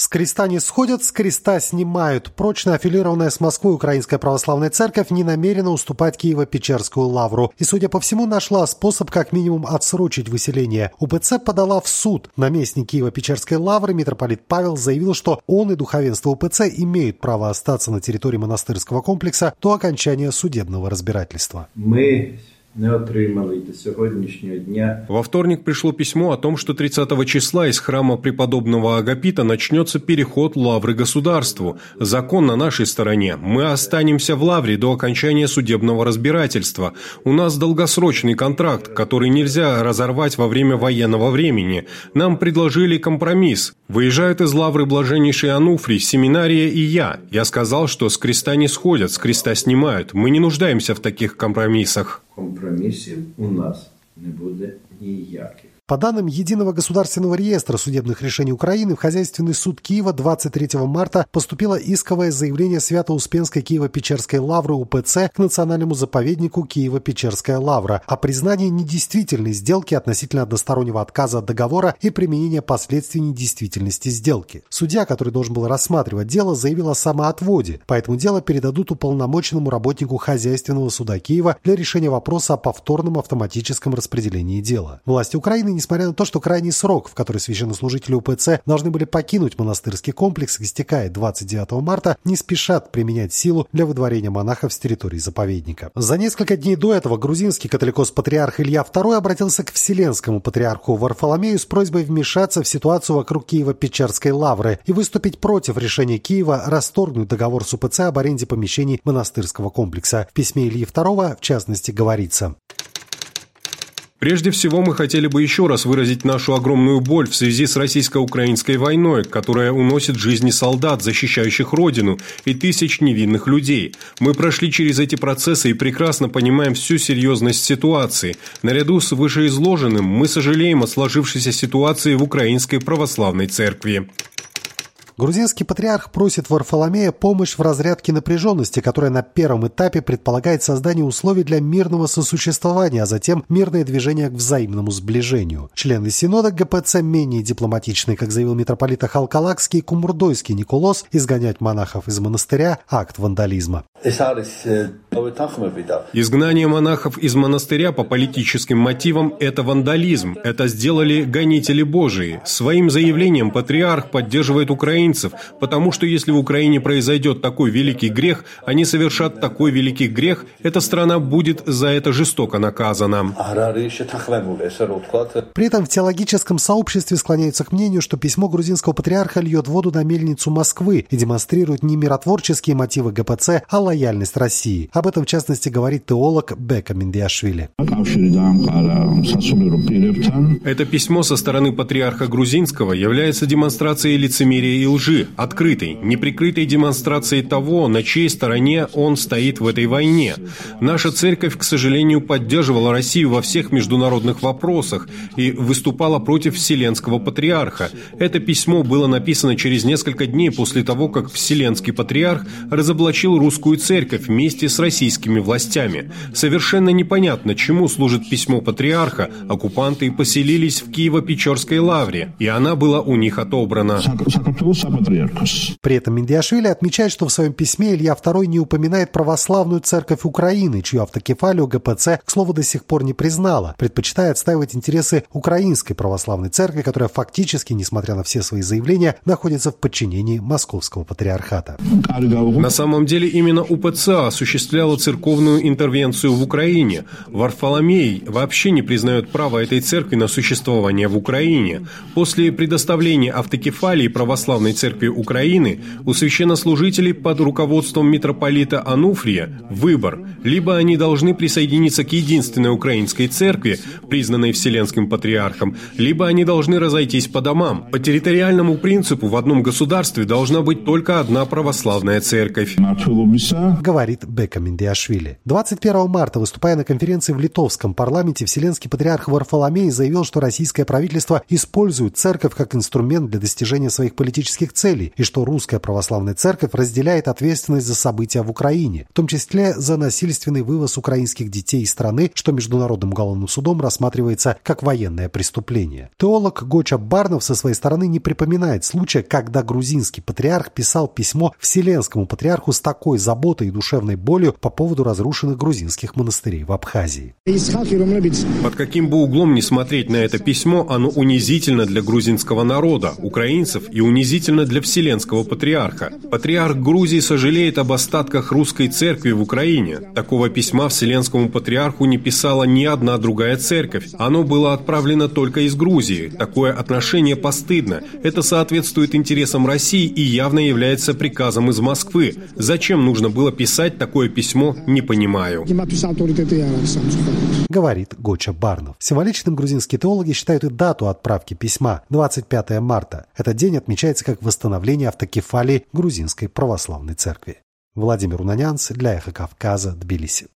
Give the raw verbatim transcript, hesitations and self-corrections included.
С креста не сходят, с креста снимают. Прочно аффилированная с Москвой Украинская Православная Церковь не намерена уступать Киево-Печерскую лавру. И, судя по всему, нашла способ как минимум отсрочить выселение. УПЦ подала в суд. Наместник Киево-Печерской лавры митрополит Павел заявил, что он и духовенство УПЦ имеют право остаться на территории монастырского комплекса до окончания судебного разбирательства. Мы не отримали до сегодняшнего дня. Во вторник пришло письмо о том, что тридцатого числа из храма преподобного Агапита начнется переход лавры государству. Закон на нашей стороне. Мы останемся в лавре до окончания судебного разбирательства. У нас долгосрочный контракт, который нельзя разорвать во время военного времени. Нам предложили компромисс. Выезжают из лавры блаженнейший Ануфрий, семинария и я. Я сказал, что с креста не сходят, с креста снимают. Мы не нуждаемся в таких компромиссах. Компромиссов у нас не будет никаких. По данным Единого государственного реестра судебных решений Украины, в Хозяйственный суд Киева двадцать третьего марта поступило исковое заявление Свято-Успенской Киево-Печерской лавры УПЦ к национальному заповеднику Киево-Печерская лавра о признании недействительной сделки относительно одностороннего отказа от договора и применения последствий недействительности сделки. Судья, который должен был рассматривать дело, заявил о самоотводе, поэтому дело передадут уполномоченному работнику Хозяйственного суда Киева для решения вопроса о повторном автоматическом распределении дела. Власти Украины, несмотря на то, что крайний срок, в который священнослужители УПЦ должны были покинуть монастырский комплекс, истекает двадцать девятого марта, не спешат применять силу для выдворения монахов с территории заповедника. За несколько дней до этого грузинский католикос-патриарх Илья второй обратился к вселенскому патриарху Варфоломею с просьбой вмешаться в ситуацию вокруг Киево-Печерской лавры и выступить против решения Киева расторгнуть договор с УПЦ об аренде помещений монастырского комплекса. В письме Ильи второго, в частности, говорится: Прежде всего, мы хотели бы еще раз выразить нашу огромную боль в связи с российско-украинской войной, которая уносит жизни солдат, защищающих Родину, и тысяч невинных людей. Мы прошли через эти процессы и прекрасно понимаем всю серьезность ситуации. Наряду с вышеизложенным мы сожалеем о сложившейся ситуации в Украинской Православной Церкви. Грузинский патриарх просит Варфоломея помощь в разрядке напряженности, которая на первом этапе предполагает создание условий для мирного сосуществования, а затем мирное движение к взаимному сближению. Члены Синода ГПЦ менее дипломатичные, как заявил митрополит Халкалакский и Кумурдойский Николос, изгонять монахов из монастыря – акт вандализма. Изгнание монахов из монастыря по политическим мотивам – это вандализм. Это сделали гонители Божии. Своим заявлением патриарх поддерживает украинцев, потому что если в Украине произойдет такой великий грех, они совершат такой великий грех, эта страна будет за это жестоко наказана. При этом в теологическом сообществе склоняются к мнению, что письмо грузинского патриарха льет воду на мельницу Москвы и демонстрирует не миротворческие мотивы ГПЦ, а лояльность России. Об этом, в частности, говорит теолог Бека Миндиашвили. Это письмо со стороны патриарха грузинского является демонстрацией лицемерия и лжи, открытой, неприкрытой демонстрацией того, на чьей стороне он стоит в этой войне. Наша церковь, к сожалению, поддерживала Россию во всех международных вопросах и выступала против Вселенского патриарха. Это письмо было написано через несколько дней после того, как Вселенский патриарх разоблачил русскую церковь вместе с российскими властями. Совершенно непонятно, чему служит письмо патриарха. Оккупанты поселились в Киево-Печерской лавре, и она была у них отобрана. При этом Миндиашвили отмечает, что в своем письме Илья второй не упоминает православную церковь Украины, чью автокефалию ГПЦ, к слову, до сих пор не признала, предпочитая отстаивать интересы Украинской православной церкви, которая фактически, несмотря на все свои заявления, находится в подчинении Московского патриархата. На самом деле именно УПЦ осуществляла церковную интервенцию в Украине. Варфоломей вообще не признает права этой церкви на существование в Украине. После предоставления автокефалии православной церкви Украины у священнослужителей под руководством митрополита Ануфрия выбор. Либо они должны присоединиться к единственной украинской церкви, признанной Вселенским патриархом, либо они должны разойтись по домам. По территориальному принципу в одном государстве должна быть только одна православная церковь. говорит Бека Миндиашвили. двадцать первого марта, выступая на конференции в литовском парламенте, Вселенский патриарх Варфоломей заявил, что российское правительство использует церковь как инструмент для достижения своих политических целей и что русская православная церковь разделяет ответственность за события в Украине, в том числе за насильственный вывоз украинских детей из страны, что Международным уголовным судом рассматривается как военное преступление. Теолог Гоча Барнов со своей стороны не припоминает случая, когда грузинский патриарх писал письмо Вселенскому патриарху с такой заботой и душевной болью по поводу разрушенных грузинских монастырей в Абхазии. Под каким бы углом ни смотреть на это письмо, оно унизительно для грузинского народа, украинцев и унизительно для Вселенского патриарха. Патриарх Грузии сожалеет об остатках русской церкви в Украине. Такого письма Вселенскому патриарху не писала ни одна другая церковь. Оно было отправлено только из Грузии. Такое отношение постыдно. Это соответствует интересам России и явно является приказом из Москвы. Зачем нужно было писать такое письмо, не понимаю. Говорит Гоча Барнов. Символичным грузинские теологи считают и дату отправки письма – двадцать пятого марта. Этот день отмечается как восстановление автокефалии грузинской православной церкви. Владимир Унанянц для Эхо Кавказа, Тбилиси.